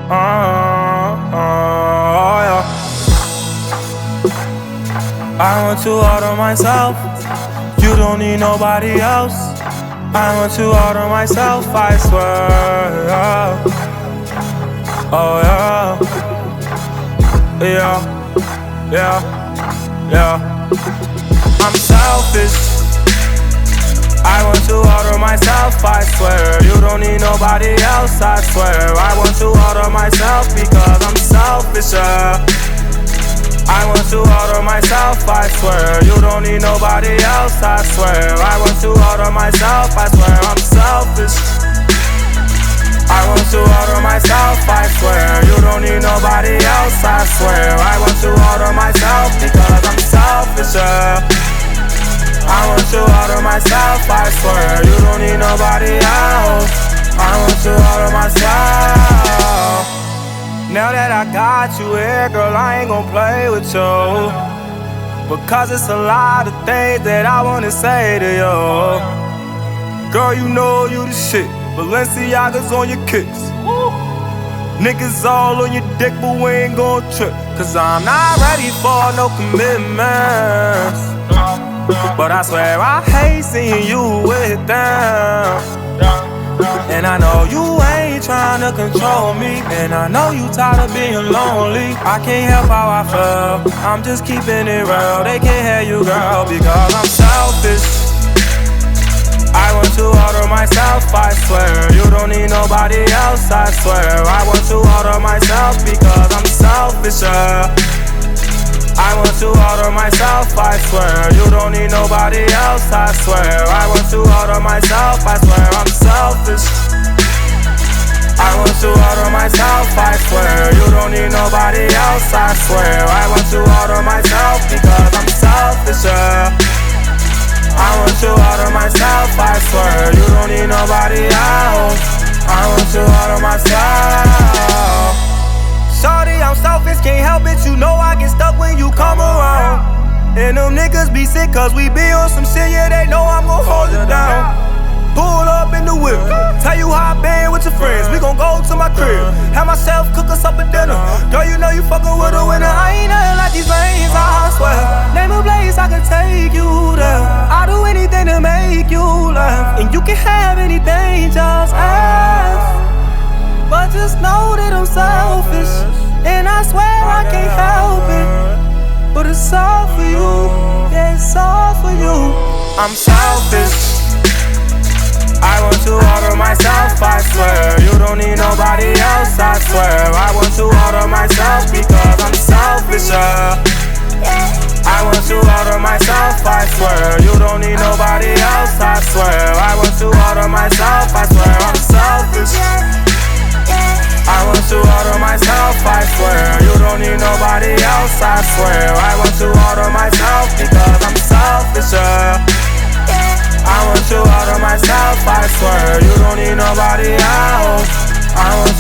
Yeah. I want to order myself. You don't need nobody else. I want to order myself, I swear. Oh yeah. Yeah. I'm selfish. I want to order myself, I swear. You don't need nobody else, I swear. I want to order myself because I'm selfish. I want to order myself, I swear. You don't need nobody else, I swear. I want to order myself, I swear. I'm selfish. I want to order myself, I swear. You don't need nobody else, I swear. I want to order myself because I'm selfish. I want to order myself, I swear. You don't need nobody else. I want to order myself. Now that I got you here, girl, I ain't gon' play with you, because it's a lot of things that I wanna say to you. Girl, you know you the shit. Balenciaga's on your kicks. Niggas all on your dick, but we ain't gon' trip, cause I'm not ready for no commitments. But I swear I hate seeing you with them. And I know you ain't tryna control me, and I know you tired of being lonely. I can't help how I feel, I'm just keeping it real. They can't hear you, girl, because I'm selfish. I want to order myself, I swear. You don't need nobody else, I swear. I want to order myself because I'm selfish. I want to order myself, I swear. You don't need nobody else, I swear. I want to order myself, I swear. I'm selfish. I want to order myself, I swear. You don't need nobody else, I swear. I want to order myself because I'm selfish. I want to order myself, I swear. You don't need nobody else. I want to order myself. Shorty, I'm selfish, can't help it. You know I get stuck when you come around. And them niggas be sick cause we be on some shit. Yeah, they know I'm gon' hold it down. Pull up in the whip, tell you how I been with your friends. We gon' go to my crib, have myself cook us up a dinner. Girl, you know you fuckin' with a winner. I ain't nothing like these lanes, I swear. Name a place I can take you there. I'll do anything to make you laugh, and you can have anything, just ask. But just know that I'm selfish, and I swear I can't help it. But it's all for you, yeah, it's all for you. I'm selfish. I want to order myself, I swear. You don't need nobody else, I swear. I want to order myself because I'm selfish. I want to order myself, I swear. You don't need nobody else, I swear. I want to order myself, I swear. I'm selfish. I want to order myself, I swear. You don't need nobody else, I swear. I want to order myself because I'm selfish. I want to order myself, I swear. You don't need nobody else. I want